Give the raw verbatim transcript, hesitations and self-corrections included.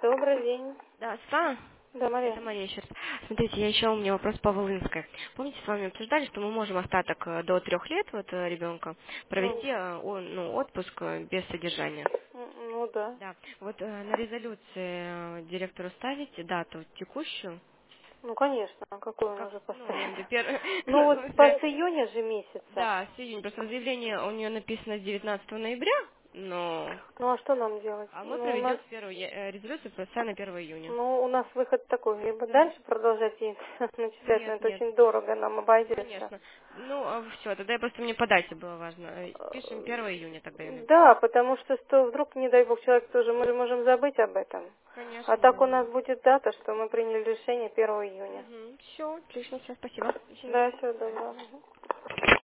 Добрый день. Да, Светлана? Да, Мария. Это Мария еще раз. Смотрите, я еще у меня вопрос по Волынской. Помните, с вами обсуждали, что мы можем остаток э, до трех лет вот э, ребенка Ну, провести э, о- ну, отпуск э, без содержания? м, ну да. Да. Вот э, на резолюции э, директору ставите дату текущую? Ну, конечно, а какой он Как, уже ну, я имею в поставить? виду, пер- Ну, ну, в вот по смысле, с июня же месяца. да, с июня. Просто в заявлении у нее написано с девятнадцатого ноября, но Ну, а что нам делать? а мы Ну, у нас, проведем с первого, я- э, резолюцию просто на первого июня. ну, у нас выход такой. Либо дальше продолжать ей начислять, но Нет, это нет. очень дорого нам обойдется. Конечно. Ну, все, тогда я просто мне по дате было важно. Э, Пишем Э, первого июня тогда. я- Да, потому что, что вдруг, не дай бог, человек тоже, мы же можем забыть об этом. А Конечно, так да. у нас будет дата, что мы приняли решение первого июня. Угу. Все, отлично, все, спасибо. До свидания. Да, все, доброго.